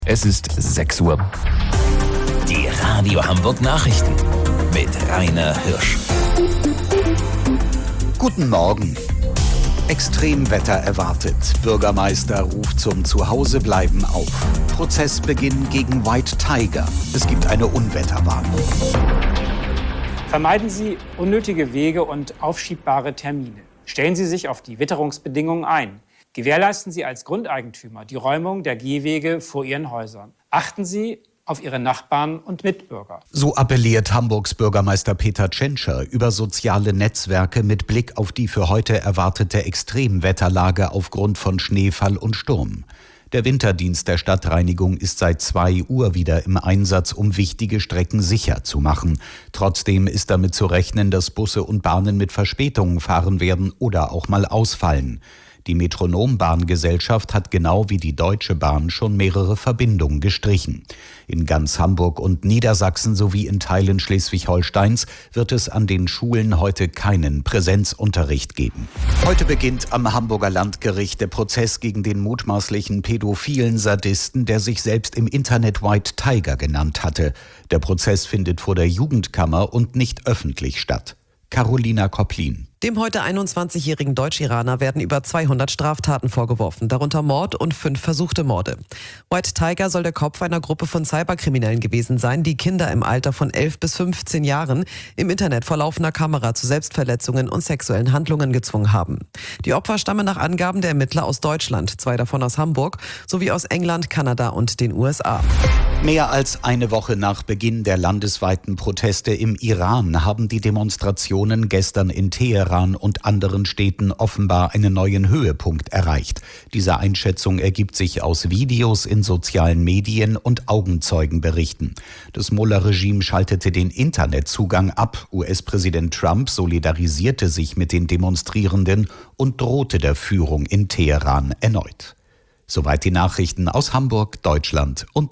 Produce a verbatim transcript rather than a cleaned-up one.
Es ist sechs Uhr. Die Radio Hamburg Nachrichten mit Rainer Hirsch. Guten Morgen. Extremwetter erwartet. Bürgermeister ruft zum Zuhausebleiben auf. Prozessbeginn gegen White Tiger. Es gibt eine Unwetterwarnung. Vermeiden Sie unnötige Wege und aufschiebbare Termine. Stellen Sie sich auf die Witterungsbedingungen ein. Gewährleisten Sie als Grundeigentümer die Räumung der Gehwege vor Ihren Häusern. Achten Sie auf Ihre Nachbarn und Mitbürger. So appelliert Hamburgs Bürgermeister Peter Tschentscher über soziale Netzwerke mit Blick auf die für heute erwartete Extremwetterlage aufgrund von Schneefall und Sturm. Der Winterdienst der Stadtreinigung ist seit zwei Uhr wieder im Einsatz, um wichtige Strecken sicher zu machen. Trotzdem ist damit zu rechnen, dass Busse und Bahnen mit Verspätungen fahren werden oder auch mal ausfallen. Die Metronombahngesellschaft hat genau wie die Deutsche Bahn schon mehrere Verbindungen gestrichen. In ganz Hamburg und Niedersachsen sowie in Teilen Schleswig-Holsteins wird es an den Schulen heute keinen Präsenzunterricht geben. Heute beginnt am Hamburger Landgericht der Prozess gegen den mutmaßlichen pädophilen Sadisten, der sich selbst im Internet White Tiger genannt hatte. Der Prozess findet vor der Jugendkammer und nicht öffentlich statt. Carolina Kopplin. Dem heute einundzwanzigjährigen Deutsch-Iraner werden über zweihundert Straftaten vorgeworfen, darunter Mord und fünf versuchte Morde. White Tiger soll der Kopf einer Gruppe von Cyberkriminellen gewesen sein, die Kinder im Alter von elf bis fünfzehn Jahren im Internet vor laufender Kamera zu Selbstverletzungen und sexuellen Handlungen gezwungen haben. Die Opfer stammen nach Angaben der Ermittler aus Deutschland, zwei davon aus Hamburg, sowie aus England, Kanada und den U S A. Mehr als eine Woche nach Beginn der landesweiten Proteste im Iran haben die Demonstrationen gestern in Teheran und anderen Städten offenbar einen neuen Höhepunkt erreicht. Diese Einschätzung ergibt sich aus Videos in sozialen Medien und Augenzeugenberichten. Das Mullah-Regime schaltete den Internetzugang ab. U S-Präsident Trump solidarisierte sich mit den Demonstrierenden und drohte der Führung in Teheran erneut. Soweit die Nachrichten aus Hamburg, Deutschland und